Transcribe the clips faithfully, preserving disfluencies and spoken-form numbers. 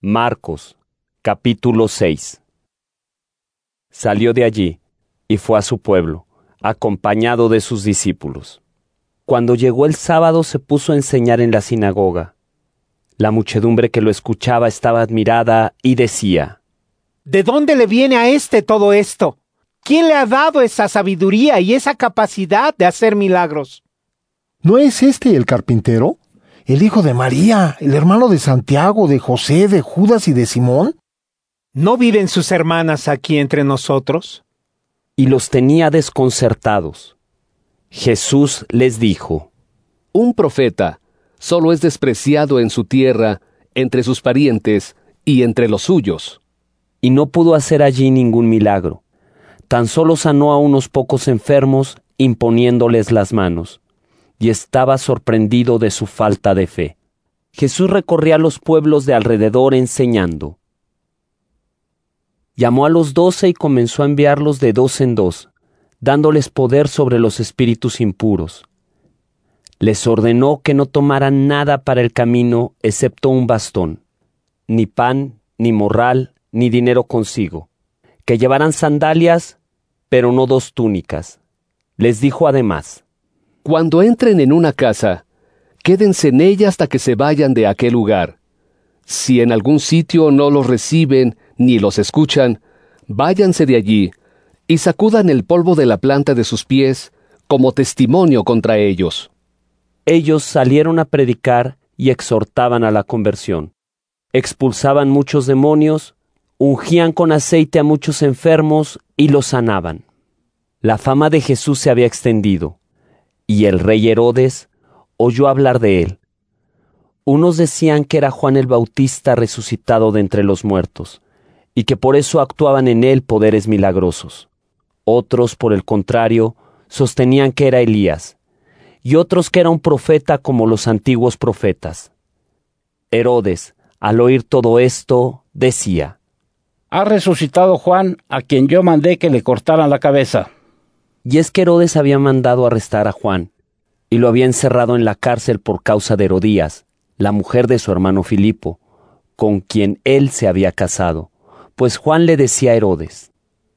Marcos, capítulo seis. Salió de allí y fue a su pueblo, acompañado de sus discípulos. Cuando llegó el sábado se puso a enseñar en la sinagoga. La muchedumbre que lo escuchaba estaba admirada y decía: ¿De dónde le viene a éste todo esto? ¿Quién le ha dado esa sabiduría y esa capacidad de hacer milagros? ¿No es este el carpintero? ¿El hijo de María, el hermano de Santiago, de José, de Judas y de Simón? ¿No viven sus hermanas aquí entre nosotros? Y los tenía desconcertados. Jesús les dijo: Un profeta solo es despreciado en su tierra, entre sus parientes y entre los suyos. Y no pudo hacer allí ningún milagro. Tan solo sanó a unos pocos enfermos, imponiéndoles las manos. Y estaba sorprendido de su falta de fe. Jesús recorría los pueblos de alrededor enseñando. Llamó a los doce y comenzó a enviarlos de dos en dos, dándoles poder sobre los espíritus impuros. Les ordenó que no tomaran nada para el camino excepto un bastón, ni pan, ni morral, ni dinero consigo, que llevaran sandalias, pero no dos túnicas. Les dijo además: Cuando entren en una casa, quédense en ella hasta que se vayan de aquel lugar. Si en algún sitio no los reciben ni los escuchan, váyanse de allí y sacudan el polvo de la planta de sus pies como testimonio contra ellos. Ellos salieron a predicar y exhortaban a la conversión. Expulsaban muchos demonios, ungían con aceite a muchos enfermos y los sanaban. La fama de Jesús se había extendido, y el rey Herodes oyó hablar de él. Unos decían que era Juan el Bautista resucitado de entre los muertos, y que por eso actuaban en él poderes milagrosos. Otros, por el contrario, sostenían que era Elías, y otros que era un profeta como los antiguos profetas. Herodes, al oír todo esto, decía: Ha resucitado Juan, a quien yo mandé que le cortaran la cabeza. Y es que Herodes había mandado arrestar a Juan, y lo había encerrado en la cárcel por causa de Herodías, la mujer de su hermano Filipo, con quien él se había casado, pues Juan le decía a Herodes: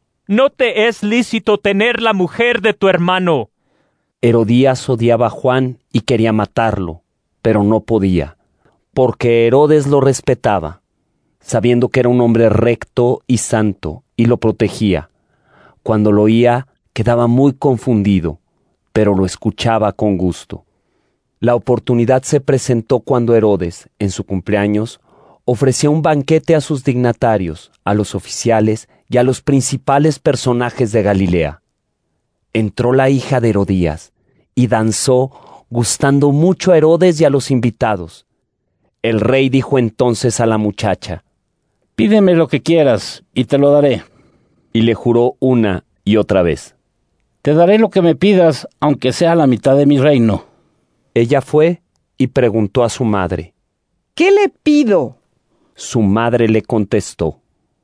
No te es lícito tener la mujer de tu hermano. Herodías odiaba a Juan y quería matarlo, pero no podía, porque Herodes lo respetaba, sabiendo que era un hombre recto y santo, y lo protegía. Cuando lo oía, quedaba muy confundido, pero lo escuchaba con gusto. La oportunidad se presentó cuando Herodes, en su cumpleaños, ofrecía un banquete a sus dignatarios, a los oficiales y a los principales personajes de Galilea. Entró la hija de Herodías y danzó, gustando mucho a Herodes y a los invitados. El rey dijo entonces a la muchacha: Pídeme lo que quieras y te lo daré. Y le juró una y otra vez: Te daré lo que me pidas, aunque sea la mitad de mi reino. Ella fue y preguntó a su madre: ¿Qué le pido? Su madre le contestó: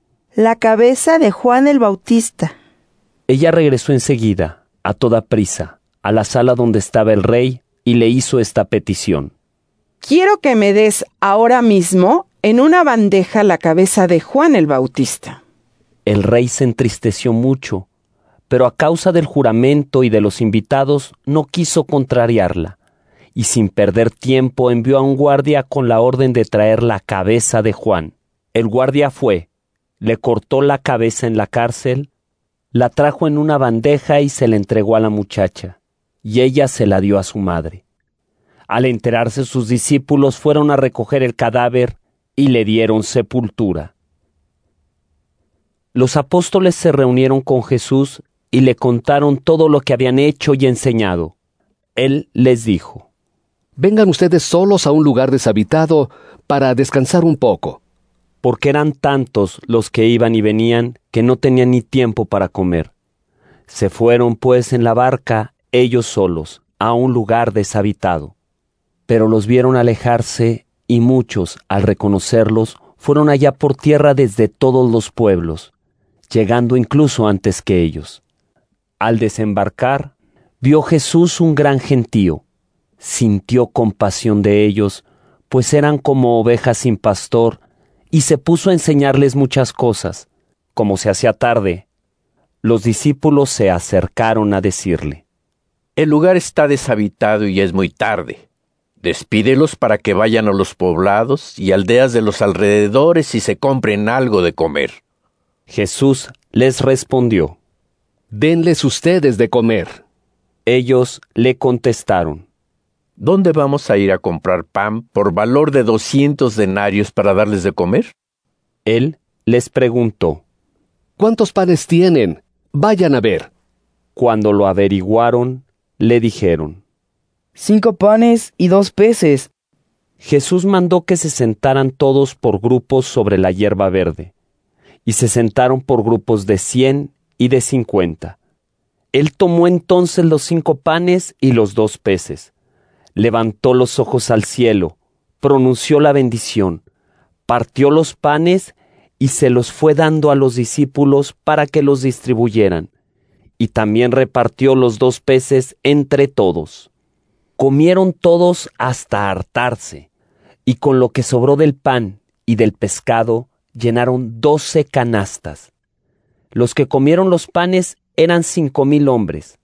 La cabeza de Juan el Bautista. Ella regresó enseguida, a toda prisa, a la sala donde estaba el rey, y le hizo esta petición: Quiero que me des ahora mismo en una bandeja la cabeza de Juan el Bautista. El rey se entristeció mucho, pero a causa del juramento y de los invitados no quiso contrariarla, y sin perder tiempo envió a un guardia con la orden de traer la cabeza de Juan. El guardia fue, le cortó la cabeza en la cárcel, la trajo en una bandeja y se la entregó a la muchacha, y ella se la dio a su madre. Al enterarse sus discípulos fueron a recoger el cadáver y le dieron sepultura. Los apóstoles se reunieron con Jesús y le contaron todo lo que habían hecho y enseñado. Él les dijo: Vengan ustedes solos a un lugar deshabitado para descansar un poco. Porque eran tantos los que iban y venían que no tenían ni tiempo para comer. Se fueron pues en la barca, ellos solos, a un lugar deshabitado. Pero los vieron alejarse, y muchos, al reconocerlos, fueron allá por tierra desde todos los pueblos, llegando incluso antes que ellos. Al desembarcar, vio Jesús un gran gentío. Sintió compasión de ellos, pues eran como ovejas sin pastor, y se puso a enseñarles muchas cosas. Como se hacía tarde, los discípulos se acercaron a decirle: El lugar está deshabitado y es muy tarde. Despídelos para que vayan a los poblados y aldeas de los alrededores y se compren algo de comer. Jesús les respondió: Denles ustedes de comer. Ellos le contestaron: ¿Dónde vamos a ir a comprar pan por valor de doscientos denarios para darles de comer? Él les preguntó: ¿Cuántos panes tienen? Vayan a ver. Cuando lo averiguaron, le dijeron: Cinco panes y dos peces. Jesús mandó que se sentaran todos por grupos sobre la hierba verde, y se sentaron por grupos de cien y de cincuenta. Él tomó entonces los cinco panes y los dos peces, levantó los ojos al cielo, pronunció la bendición, partió los panes y se los fue dando a los discípulos para que los distribuyeran, y también repartió los dos peces entre todos. Comieron todos hasta hartarse, y con lo que sobró del pan y del pescado llenaron doce canastas. Los que comieron los panes eran cinco mil hombres.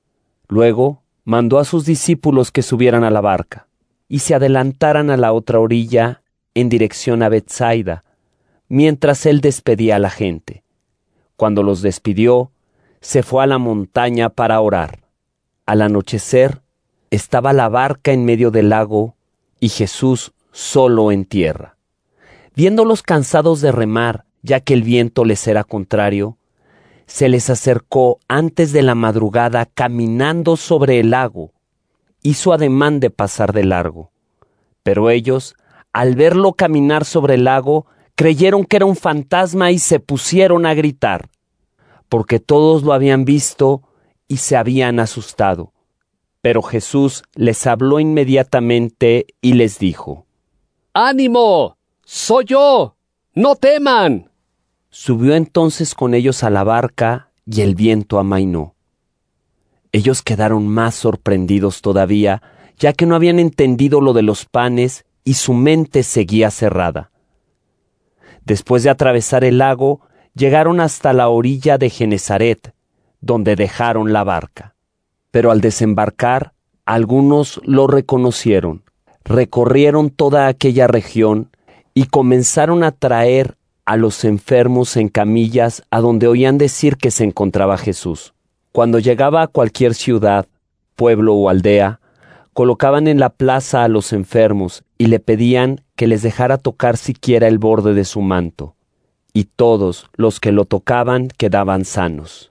Luego mandó a sus discípulos que subieran a la barca y se adelantaran a la otra orilla en dirección a Betsaida, mientras él despedía a la gente. Cuando los despidió, se fue a la montaña para orar. Al anochecer, estaba la barca en medio del lago y Jesús solo en tierra. Viéndolos cansados de remar, ya que el viento les era contrario, se les acercó antes de la madrugada caminando sobre el lago. Hizo ademán de pasar de largo. Pero ellos, al verlo caminar sobre el lago, creyeron que era un fantasma y se pusieron a gritar, porque todos lo habían visto y se habían asustado. Pero Jesús les habló inmediatamente y les dijo: ¡Ánimo! ¡Soy yo! ¡No teman! Subió entonces con ellos a la barca y el viento amainó. Ellos quedaron más sorprendidos todavía, ya que no habían entendido lo de los panes y su mente seguía cerrada. Después de atravesar el lago, llegaron hasta la orilla de Genesaret, donde dejaron la barca. Pero al desembarcar, algunos lo reconocieron, recorrieron toda aquella región y comenzaron a traer a los enfermos en camillas a donde oían decir que se encontraba Jesús. Cuando llegaba a cualquier ciudad, pueblo o aldea, colocaban en la plaza a los enfermos y le pedían que les dejara tocar siquiera el borde de su manto, y todos los que lo tocaban quedaban sanos.